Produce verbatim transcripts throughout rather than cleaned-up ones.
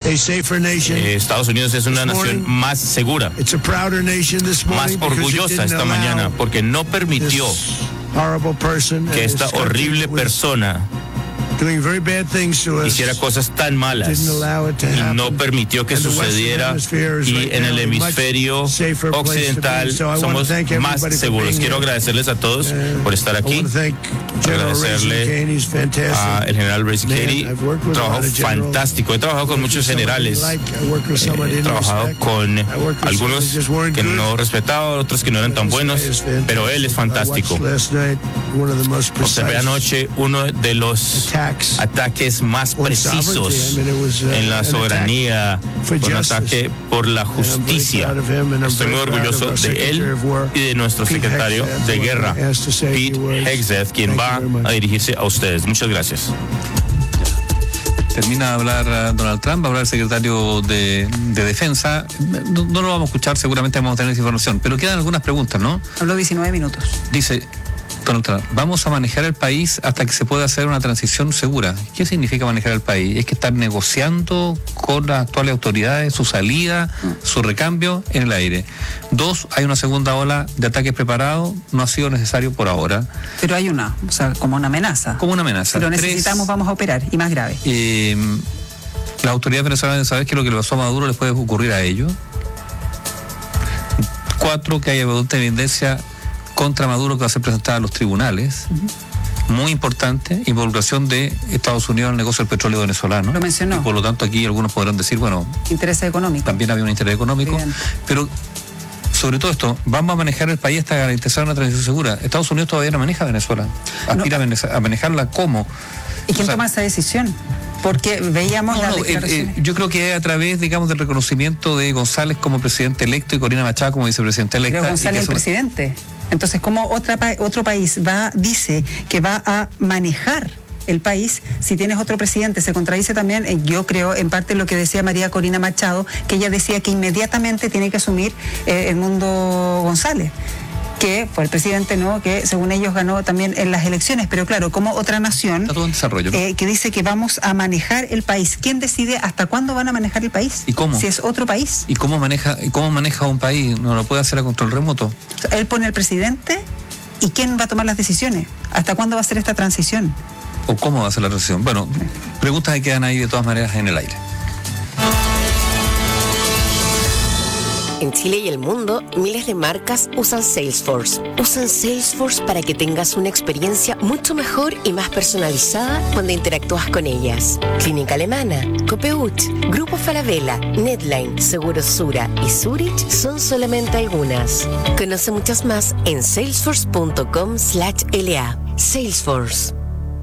Eh, Estados Unidos es una nación más segura, más orgullosa esta mañana, porque no permitió que esta horrible persona hiciera cosas tan malas y no permitió que sucediera, y en el hemisferio occidental somos más seguros. Quiero agradecerles a todos por estar aquí, agradecerle al general Racy Cady, trabajo fantástico. He trabajado con muchos generales, he trabajado con algunos que no respetaba, otros que no eran tan buenos, pero él es fantástico. Observé anoche uno de los ataques más precisos en la soberanía, un ataque por la justicia. Estoy muy orgulloso de él y de nuestro secretario de guerra, Pete Hegseth, quien va a dirigirse a ustedes. Muchas gracias. Termina de hablar uh, Donald Trump, va a hablar el secretario de, de Defensa. No, no lo vamos a escuchar, seguramente vamos a tener esa información, pero quedan algunas preguntas, ¿no? Habló diecinueve minutos. Dice Donald Trump, vamos a manejar el país hasta que se pueda hacer una transición segura. ¿Qué significa manejar el país? Es que están negociando con las actuales autoridades su salida, su recambio en el aire. Dos, hay una segunda ola de ataques preparados, no ha sido necesario por ahora. Pero hay una, o sea, como una amenaza. Como una amenaza. Pero necesitamos, Tres, vamos a operar, y más grave. Eh, las autoridades venezolanas saben que lo que le pasó a Maduro les puede ocurrir a ellos. Cuatro, que haya evidencia contra Maduro que va a ser presentada a los tribunales. Uh-huh. Muy importante, involucración de Estados Unidos en el negocio del petróleo venezolano. Lo mencionó. Y por lo tanto aquí algunos podrán decir, bueno... Interés económico. También había un interés económico. Bien. Pero sobre todo esto, vamos a manejar el país hasta garantizar una transición segura. Estados Unidos todavía no maneja Venezuela. Aspira no. a manejarla como... ¿Y quién o sea, toma esa decisión? Porque veíamos no, las no, declaraciones. Eh, eh, yo creo que a través, digamos, del reconocimiento de González como presidente electo y Corina Machado como vicepresidenta electa. Pero González es el presidente. Entonces, ¿cómo otra, otro país va, dice que va a manejar el país si tienes otro presidente? Se contradice también, eh, yo creo, en parte lo que decía María Corina Machado, que ella decía que inmediatamente tiene que asumir eh, el mundo González, que fue el presidente, ¿no?, que según ellos ganó también en las elecciones, pero claro, como otra nación Está todo en desarrollo, ¿no? eh, que dice que vamos a manejar el país. ¿Quién decide hasta cuándo van a manejar el país? ¿Y cómo? Si es otro país. ¿Y cómo maneja, y cómo maneja un país? ¿No lo puede hacer a control remoto? O sea, él pone al presidente, ¿y quién va a tomar las decisiones? ¿Hasta cuándo va a ser esta transición? ¿O cómo va a ser la transición? Bueno, preguntas que quedan ahí de todas maneras en el aire. En Chile y el mundo, miles de marcas usan Salesforce. Usan Salesforce para que tengas una experiencia mucho mejor y más personalizada cuando interactúas con ellas. Clínica Alemana, Copeuch, Grupo Falabella, Netline, Seguros Sura y Zurich son solamente algunas. Conoce muchas más en salesforce punto com slash L A. Salesforce.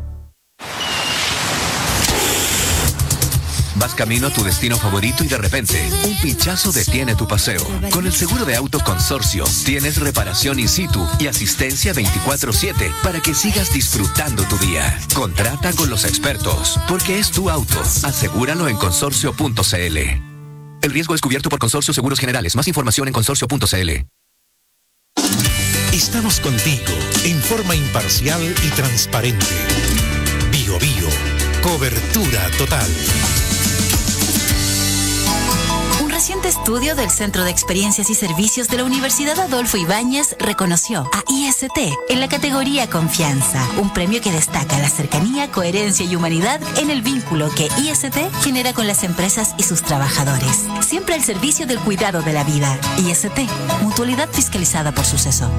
Vas camino a tu destino favorito y de repente, un pinchazo detiene tu paseo. Con el seguro de auto Consorcio, tienes reparación in situ y asistencia veinticuatro siete para que sigas disfrutando tu día. Contrata con los expertos, porque es tu auto. Asegúralo en consorcio punto c l. El riesgo es cubierto por Consorcio Seguros Generales. Más información en consorcio punto c l. Estamos contigo, en forma imparcial y transparente. Bio Bio, cobertura total. Un reciente estudio del Centro de Experiencias y Servicios de la Universidad Adolfo Ibáñez reconoció a I S T en la categoría Confianza, un premio que destaca la cercanía, coherencia y humanidad en el vínculo que I S T genera con las empresas y sus trabajadores. Siempre al servicio del cuidado de la vida. I S T, mutualidad fiscalizada por Suceso.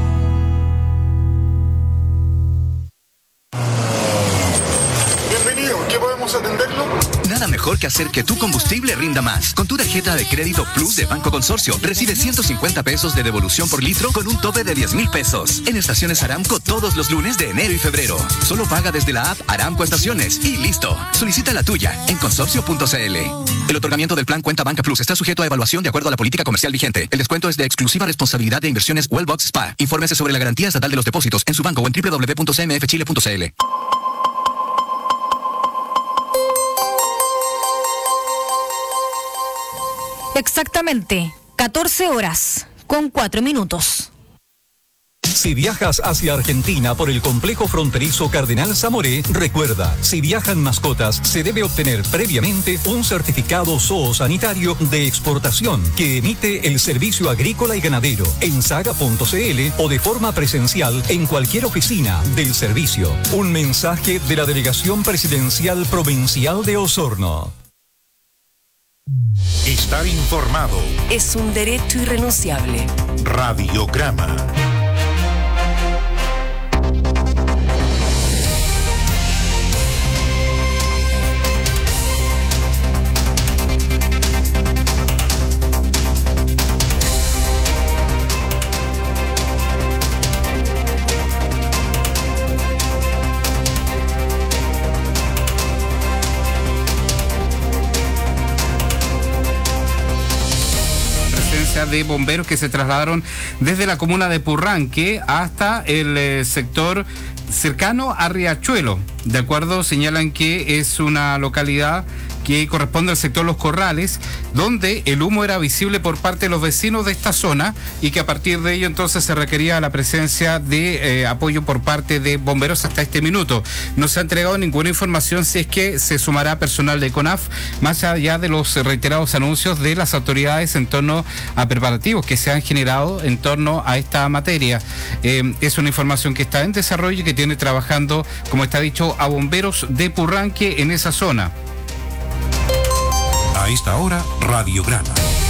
Bienvenido, ¿qué podemos atenderlo? Nada mejor que hacer que tu combustible rinda más. Con tu tarjeta de crédito Plus de Banco Consorcio, recibe ciento cincuenta pesos de devolución por litro con un tope de diez mil pesos. En estaciones Aramco todos los lunes de enero y febrero. Solo paga desde la app Aramco Estaciones y listo. Solicita la tuya en consorcio punto c l. El otorgamiento del plan Cuenta Banca Plus está sujeto a evaluación de acuerdo a la política comercial vigente. El descuento es de exclusiva responsabilidad de Inversiones Wellbox Spa. Infórmese sobre la garantía estatal de los depósitos en su banco o en doble u doble u doble u punto c m f chile punto c l. Exactamente, catorce horas con cuatro minutos. Si viajas hacia Argentina por el complejo fronterizo Cardenal Zamoré, recuerda, si viajan mascotas, se debe obtener previamente un certificado zoosanitario de exportación que emite el Servicio Agrícola y Ganadero en saga punto c l o de forma presencial en cualquier oficina del servicio. Un mensaje de la Delegación Presidencial Provincial de Osorno. Estar informado es un derecho irrenunciable. Radiograma. De bomberos que se trasladaron desde la comuna de Purranque hasta el eh, sector cercano a Riachuelo. De acuerdo, señalan que es una localidad que corresponde al sector Los Corrales, donde el humo era visible por parte de los vecinos de esta zona y que a partir de ello entonces se requería la presencia de eh, apoyo por parte de bomberos hasta este minuto. No se ha entregado ninguna información si es que se sumará personal de CONAF, más allá de los reiterados anuncios de las autoridades en torno a preparativos que se han generado en torno a esta materia. Eh, es una información que está en desarrollo y que tiene trabajando, como está dicho, a bomberos de Purranque en esa zona. A esta hora, Radiograma.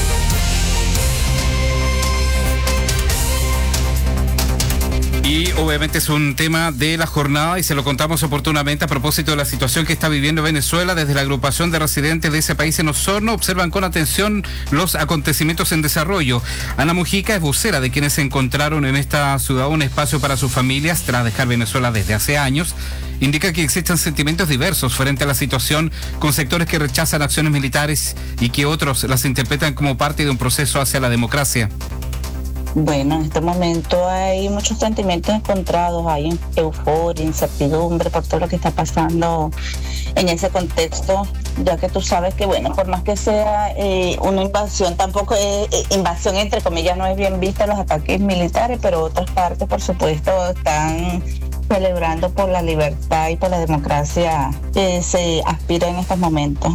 Y obviamente es un tema de la jornada y se lo contamos oportunamente a propósito de la situación que está viviendo Venezuela. Desde la agrupación de residentes de ese país en Osorno observan con atención los acontecimientos en desarrollo. Ana Mujica es vocera de quienes encontraron en esta ciudad un espacio para sus familias tras dejar Venezuela desde hace años. Indica que existen sentimientos diversos frente a la situación, con sectores que rechazan acciones militares y que otros las interpretan como parte de un proceso hacia la democracia. Bueno, en este momento hay muchos sentimientos encontrados, hay euforia, incertidumbre por todo lo que está pasando en ese contexto, ya que tú sabes que, bueno, por más que sea eh, una invasión, tampoco es eh, invasión, entre comillas, no es bien vista los ataques militares, pero otras partes, por supuesto, están celebrando por la libertad y por la democracia que se aspira en estos momentos.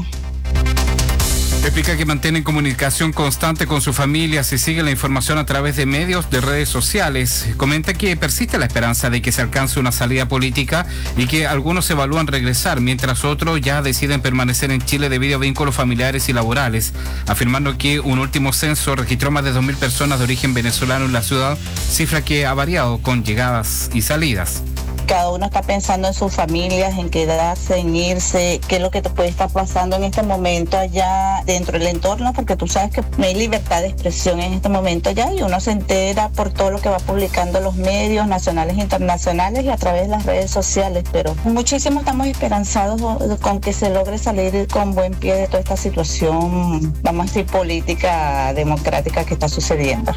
Explica que mantienen comunicación constante con su familia, se sigue la información a través de medios, de redes sociales. Comenta que persiste la esperanza de que se alcance una salida política y que algunos evalúan regresar, mientras otros ya deciden permanecer en Chile debido a vínculos familiares y laborales, afirmando que un último censo registró más de dos mil personas de origen venezolano en la ciudad, cifra que ha variado con llegadas y salidas. Cada uno está pensando en sus familias, en quedarse, en irse, qué es lo que te puede estar pasando en este momento allá dentro del entorno, porque tú sabes que no hay libertad de expresión en este momento allá y uno se entera por todo lo que va publicando los medios nacionales e internacionales y a través de las redes sociales, pero muchísimo estamos esperanzados con que se logre salir con buen pie de toda esta situación, vamos a decir, política democrática que está sucediendo.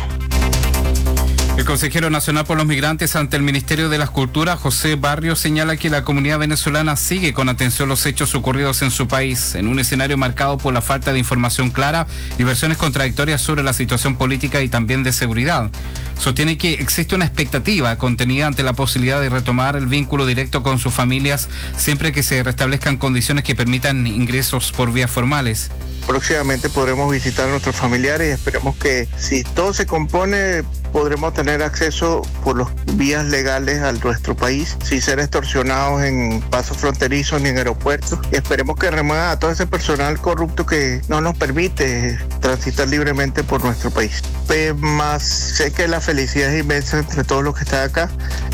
El consejero nacional por los migrantes ante el Ministerio de las Culturas, José Barrios, señala que la comunidad venezolana sigue con atención los hechos ocurridos en su país, en un escenario marcado por la falta de información clara y versiones contradictorias sobre la situación política y también de seguridad. Sostiene que existe una expectativa contenida ante la posibilidad de retomar el vínculo directo con sus familias siempre que se restablezcan condiciones que permitan ingresos por vías formales. Próximamente podremos visitar a nuestros familiares y esperemos que, si todo se compone, podremos tener acceso por las vías legales a nuestro país sin ser extorsionados en pasos fronterizos ni en aeropuertos. Y esperemos que remueva a todo ese personal corrupto que no nos permite transitar libremente por nuestro país. Pues más sé que la felicidad es inmensa entre todos los que están acá.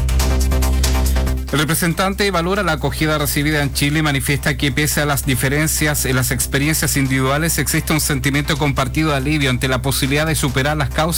El representante valora la acogida recibida en Chile y manifiesta que pese a las diferencias en las experiencias individuales existe un sentimiento compartido de alivio ante la posibilidad de superar las causas